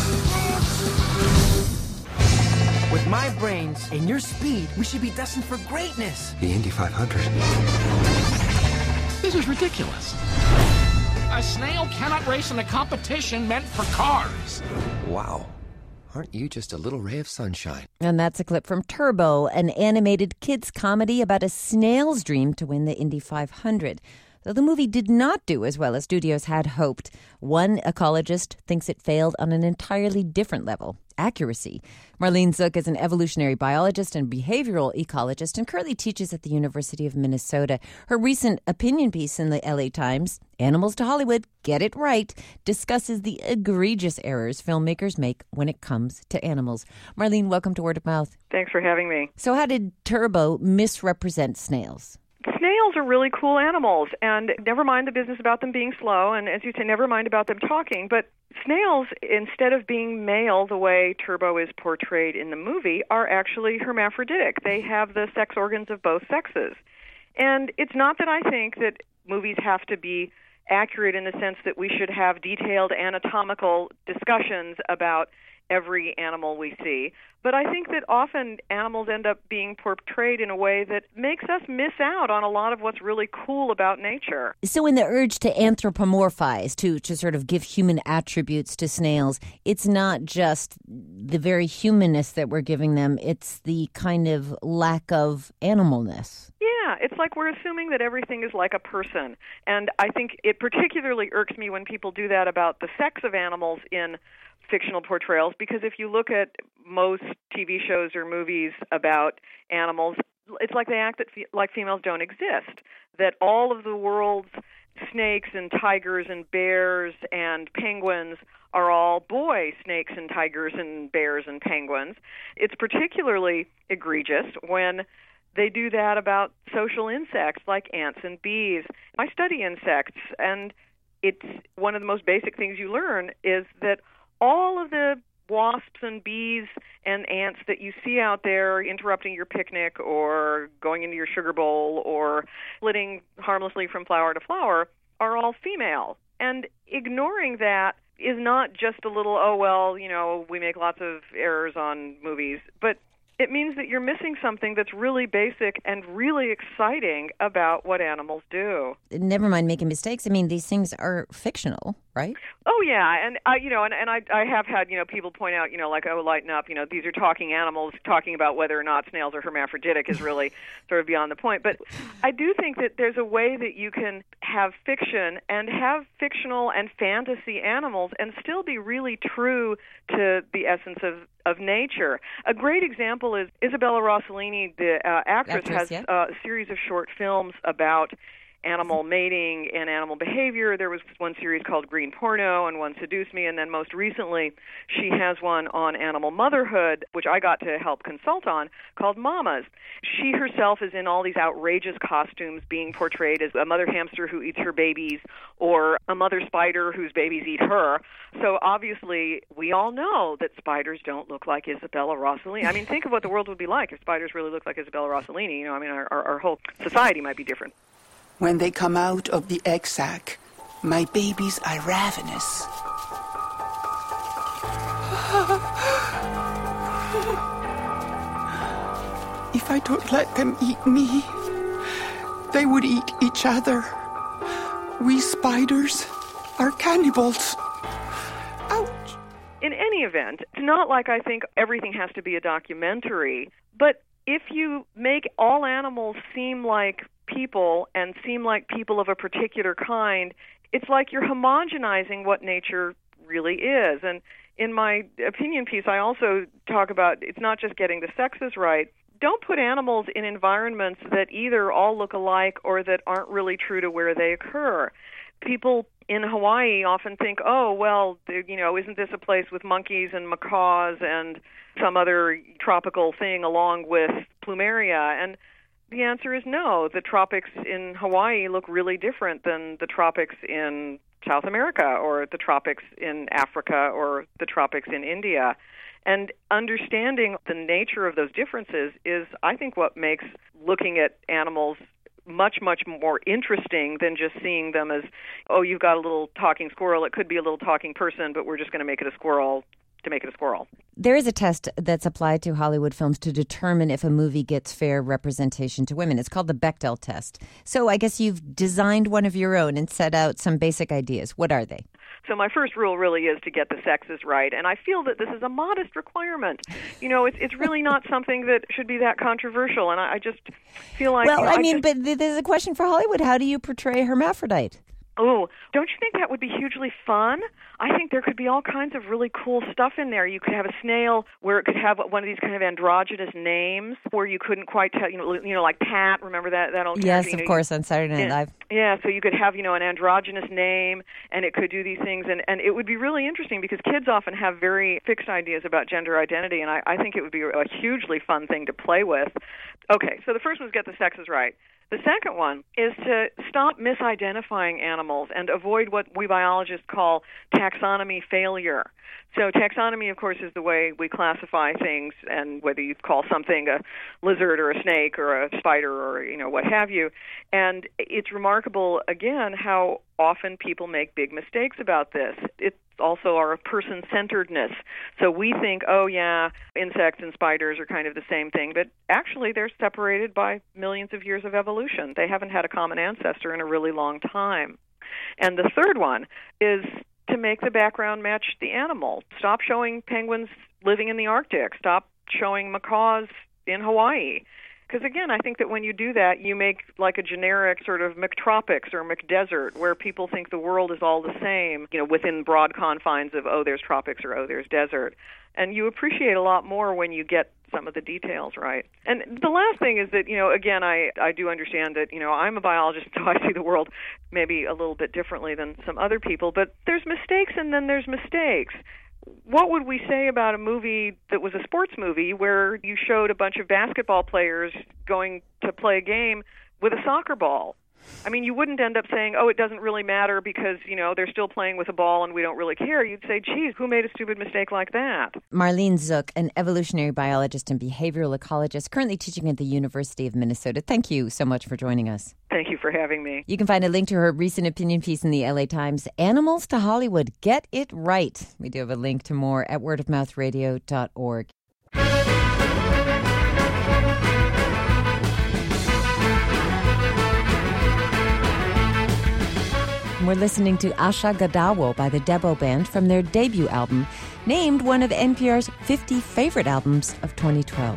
Speaker 16: With my brains and your speed, we should be destined for greatness. The Indy five hundred.
Speaker 17: This is ridiculous. A snail cannot race in a competition meant for cars.
Speaker 16: Wow. Aren't you just a little ray of sunshine?
Speaker 4: And that's a clip from Turbo, an animated kids' comedy about a snail's dream to win the Indy five hundred. Though the movie did not do as well as studios had hoped, one ecologist thinks it failed on an entirely different level: accuracy. Marlene Zook is an evolutionary biologist and behavioral ecologist and currently teaches at the University of Minnesota. Her recent opinion piece in the L A Times, Animals to Hollywood, Get It Right, discusses the egregious errors filmmakers make when it comes to animals. Marlene, welcome to Word of Mouth.
Speaker 18: Thanks for having me.
Speaker 4: So how did Turbo misrepresent snails?
Speaker 18: Snails are really cool animals, and never mind the business about them being slow, and as you say, never mind about them talking, but snails, instead of being male the way Turbo is portrayed in the movie, are actually hermaphroditic. They have the sex organs of both sexes. And it's not that I think that movies have to be accurate in the sense that we should have detailed anatomical discussions about every animal we see. But I think that often animals end up being portrayed in a way that makes us miss out on a lot of what's really cool about nature.
Speaker 4: So in the urge to anthropomorphize, to, to sort of give human attributes to snails, it's not just the very humanness that we're giving them, it's the kind of lack of animalness.
Speaker 18: Yeah, it's like we're assuming that everything is like a person. And I think it particularly irks me when people do that about the sex of animals in fictional portrayals, because if you look at most T V shows or movies about animals, it's like they act that fe- like females don't exist, that all of the world's snakes and tigers and bears and penguins are all boy snakes and tigers and bears and penguins. It's particularly egregious when they do that about social insects like ants and bees. I study insects, and it's one of the most basic things you learn is that all of the wasps and bees and ants that you see out there interrupting your picnic or going into your sugar bowl or flitting harmlessly from flower to flower are all female. And ignoring that is not just a little, oh, well, you know, we make lots of errors on movies, but it means that you're missing something that's really basic and really exciting about what animals do.
Speaker 4: Never mind making mistakes. I mean, these things are fictional. right?
Speaker 18: Oh yeah, and I, you know, and, and I, I have had, you know, people point out, you know, like, oh, lighten up, you know, these are talking animals. Talking about whether or not snails are hermaphroditic is really sort of beyond the point. But I do think that there's a way that you can have fiction and have fictional and fantasy animals and still be really true to the essence of, of nature. A great example is Isabella Rossellini, the uh, actress,
Speaker 4: Actress,
Speaker 18: has
Speaker 4: yeah.
Speaker 18: uh, a series of short films about animal mating and animal behavior. There was one series called Green Porno and one Seduce Me, and then most recently she has one on animal motherhood, which I got to help consult on, called Mamas. She herself is in all these outrageous costumes being portrayed as a mother hamster who eats her babies or a mother spider whose babies eat her. So obviously we all know that spiders don't look like Isabella Rossellini. I mean, think of what the world would be like if spiders really looked like Isabella Rossellini. You know, I mean, our, our, our whole society might be different.
Speaker 19: When they come out of the egg sac, my babies are ravenous. If I don't let them eat me, they would eat each other. We spiders are cannibals. Ouch.
Speaker 18: In any event, it's not like I think everything has to be a documentary, but if you make all animals seem like people and seem like people of a particular kind, it's like you're homogenizing what nature really is. And in my opinion piece, I also talk about it's not just getting the sexes right. Don't put animals in environments that either all look alike or that aren't really true to where they occur. People in Hawaii often think, oh, well, you know, isn't this a place with monkeys and macaws and some other tropical thing along with plumeria? And the answer is no. The tropics in Hawaii look really different than the tropics in South America or the tropics in Africa or the tropics in India. And understanding the nature of those differences is, I think, what makes looking at animals much, much more interesting than just seeing them as, oh, you've got a little talking squirrel. It could be a little talking person, but we're just going to make it a squirrel to make it a squirrel.
Speaker 4: There is a test that's applied to Hollywood films to determine if a movie gets fair representation to women. It's called the Bechdel test. So I guess you've designed one of your own and set out some basic ideas. What are they?
Speaker 18: So my first rule really is to get the sexes right, and I feel that this is a modest requirement. You know, it's it's really not something that should be that controversial, and I, I just feel like...
Speaker 4: Well,
Speaker 18: you know,
Speaker 4: I,
Speaker 18: I
Speaker 4: mean,
Speaker 18: just,
Speaker 4: but there's a question for Hollywood. How do you portray hermaphrodite?
Speaker 18: Oh, don't you think that would be hugely fun? I think there could be all kinds of really cool stuff in there. You could have a snail where it could have one of these kind of androgynous names where you couldn't quite tell, you know, you know, like Pat, remember that, that old
Speaker 4: Yes,
Speaker 18: character?
Speaker 4: of
Speaker 18: you know,
Speaker 4: course, on Saturday Night
Speaker 18: yeah,
Speaker 4: Live.
Speaker 18: Yeah, so you could have, you know, an androgynous name, and it could do these things, and, and it would be really interesting because kids often have very fixed ideas about gender identity, and I, I think it would be a hugely fun thing to play with. Okay, so the first one is get the sexes right. The second one is to stop misidentifying animals and avoid what we biologists call taxonomy failure. So taxonomy, of course, is the way we classify things, and whether you call something a lizard or a snake or a spider or, you know, what have you. And it's remarkable, again, how often people make big mistakes about this. It's also our person-centeredness. So we think, oh, yeah, insects and spiders are kind of the same thing, but actually they're separated by millions of years of evolution. They haven't had a common ancestor in a really long time. And the third one is to make the background match the animal. Stop showing penguins living in the Arctic. Stop showing macaws in Hawaii. Because, again, I think that when you do that, you make like a generic sort of McTropics or McDesert where people think the world is all the same, you know, within broad confines of, oh, there's tropics or, oh, there's desert. And you appreciate a lot more when you get some of the details right. And the last thing is that, you know, again, I, I do understand that, you know, I'm a biologist, so I see the world maybe a little bit differently than some other people, but there's mistakes and then there's mistakes. What would we say about a movie that was a sports movie where you showed a bunch of basketball players going to play a game with a soccer ball? I mean, you wouldn't end up saying, oh, it doesn't really matter because, you know, they're still playing with a ball and we don't really care. You'd say, geez, who made a stupid mistake like that?
Speaker 4: Marlene Zuk, an evolutionary biologist and behavioral ecologist, currently teaching at the University of Minnesota. Thank you so much for joining us.
Speaker 18: Thank you for having me.
Speaker 4: You can find a link to her recent opinion piece in the L A Times, Animals to Hollywood, Get It Right. We do have a link to more at word of mouth radio dot org. We're listening to Asha Gadawo by the Debo Band from their debut album, named one of N P R's fifty favorite albums of twenty twelve.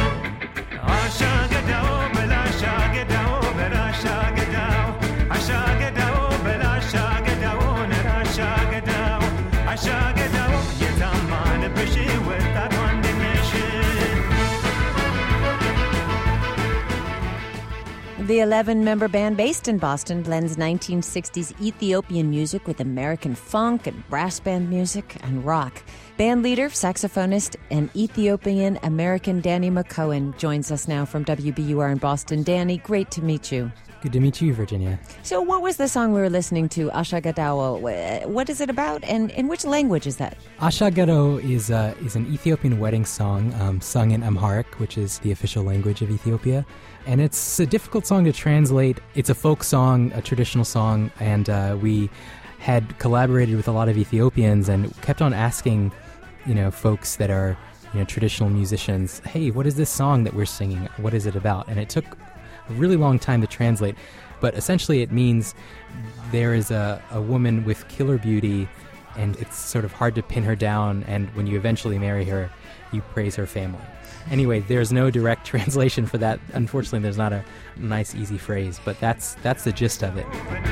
Speaker 4: The eleven-member band based in Boston blends nineteen sixties Ethiopian music with American funk and brass band music and rock. Band leader, saxophonist, and Ethiopian-American Danny McCohen joins us now from W B U R in Boston. Danny, great to meet you.
Speaker 20: Good to meet you, Virginia.
Speaker 4: So what was the song we were listening to, Asha Gadawo? What is it about, and in which language is that?
Speaker 20: Asha Gadawo is, uh, is an Ethiopian wedding song um, sung in Amharic, which is the official language of Ethiopia. And it's a difficult song to translate. It's a folk song, a traditional song, and uh, we had collaborated with a lot of Ethiopians and kept on asking, you know, folks that are, you know, traditional musicians, hey, what is this song that we're singing? What is it about? And it took a really long time to translate, but essentially it means there is a, a woman with killer beauty, and it's sort of hard to pin her down, and when you eventually marry her, you praise her family. Anyway, there's no direct translation for that. Unfortunately, there's not a nice, easy phrase, but that's that's the gist of it.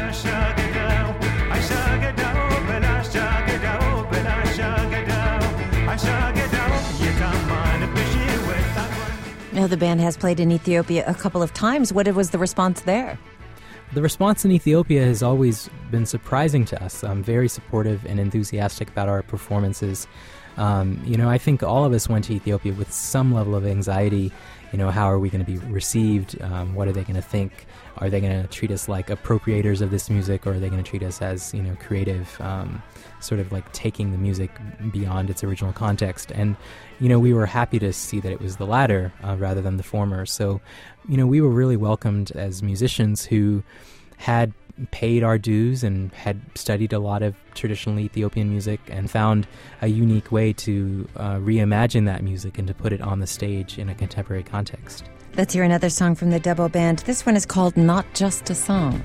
Speaker 4: Now, the band has played in Ethiopia a couple of times. What was the response there?
Speaker 20: The response in Ethiopia has always been surprising to us. I'm very supportive and enthusiastic about our performances. Um, you know, I think all of us went to Ethiopia with some level of anxiety. You know, how are we going to be received? Um, what are they going to think? Are they going to treat us like appropriators of this music, or are they going to treat us as, you know, creative, um, sort of like taking the music beyond its original context? And, you know, we were happy to see that it was the latter uh, rather than the former. So, you know, we were really welcomed as musicians who had paid our dues and had studied a lot of traditional Ethiopian music and found a unique way to uh, reimagine that music and to put it on the stage in a contemporary context.
Speaker 4: Let's hear another song from the Debo Band. This one is called Not Just a Song.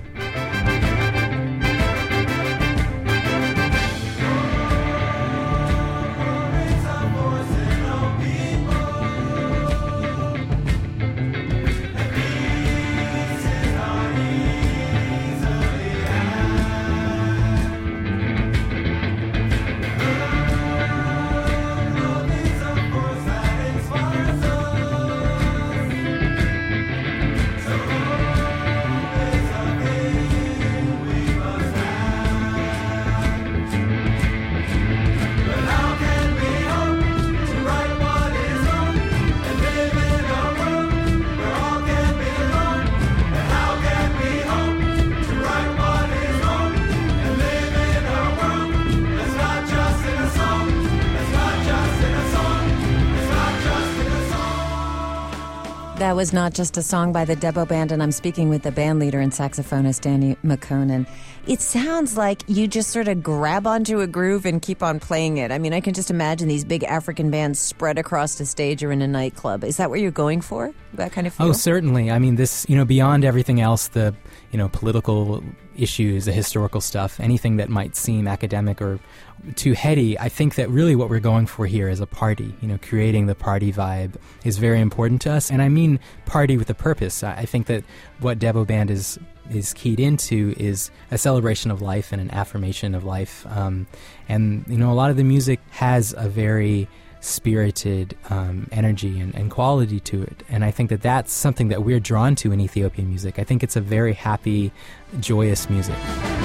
Speaker 4: That was Not Just a Song by the Debo Band, and I'm speaking with the band leader and saxophonist Danny McCohen. It sounds like you just sort of grab onto a groove and keep on playing it. I mean, I can just imagine these big African bands spread across a stage or in a nightclub. Is that what you're going for? That kind of feel?
Speaker 20: Oh, certainly. I mean, this, you know, beyond everything else, the, you know, political issues, the historical stuff, anything that might seem academic or too heady, I think that really what we're going for here is a party. You know, creating the party vibe is very important to us, and I mean party with a purpose. I think that what Debo Band is is keyed into is a celebration of life and an affirmation of life. Um, and, you know, a lot of the music has a very spirited um, energy and, and quality to it. And I think that that's something that we're drawn to in Ethiopian music. I think it's a very happy, joyous music.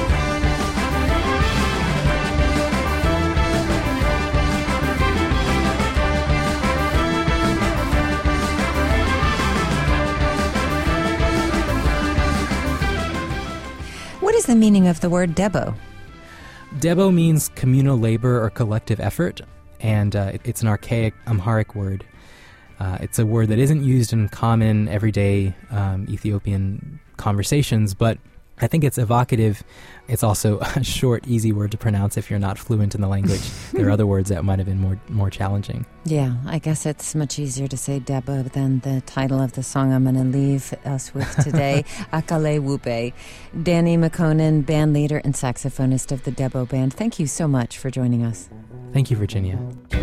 Speaker 4: What is the meaning of the word Debo?
Speaker 20: Debo means communal labor or collective effort, and uh, it's an archaic Amharic word. Uh, it's a word that isn't used in common, everyday um, Ethiopian conversations, but I think it's evocative. It's also a short, easy word to pronounce if you're not fluent in the language. There are other words that might have been more more challenging.
Speaker 4: Yeah, I guess it's much easier to say Debo than the title of the song I'm going to leave us with today, Akale Wube. Danny McConan, band leader and saxophonist of the Debo Band, thank you so much for joining us.
Speaker 20: Thank you, Virginia.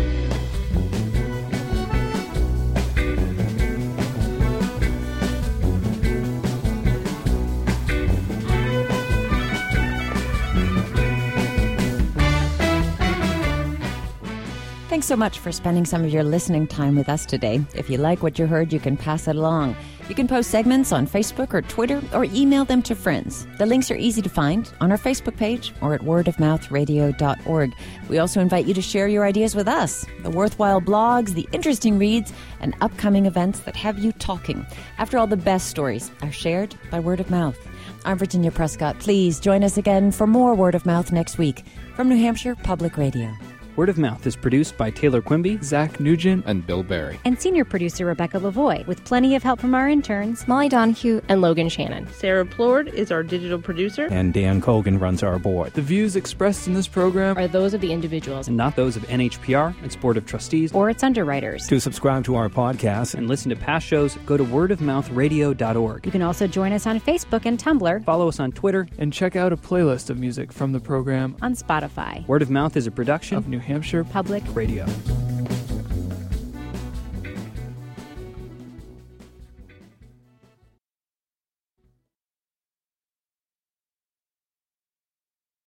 Speaker 4: Thanks so much for spending some of your listening time with us today. If you like what you heard, you can pass it along. You can post segments on Facebook or Twitter or email them to friends. The links are easy to find on our Facebook page or at word of mouth radio dot org. We also invite you to share your ideas with us, the worthwhile blogs, the interesting reads, and upcoming events that have you talking. After all, the best stories are shared by word of mouth. I'm Virginia Prescott. Please join us again for more Word of Mouth next week from New Hampshire Public Radio.
Speaker 3: Word of Mouth is produced by Taylor Quimby,
Speaker 15: Zach Nugent,
Speaker 1: and Bill Barry.
Speaker 9: And senior producer Rebecca Lavoie, with plenty of help from our interns,
Speaker 21: Molly Donahue and Logan Shannon.
Speaker 22: Sarah Plord is our digital producer.
Speaker 23: And Dan Colgan runs our board.
Speaker 15: The views expressed in this program
Speaker 21: are those of the individuals,
Speaker 3: and not those of N H P R, its board of trustees,
Speaker 9: or its underwriters.
Speaker 23: To subscribe to our podcast
Speaker 3: and listen to past shows, go to word of mouth radio dot org.
Speaker 9: You can also join us on Facebook and Tumblr.
Speaker 3: Follow us on Twitter.
Speaker 15: And check out a playlist of music from the program
Speaker 9: on Spotify.
Speaker 3: Word of Mouth is a production
Speaker 15: of New Hampshire
Speaker 9: Public
Speaker 3: Radio.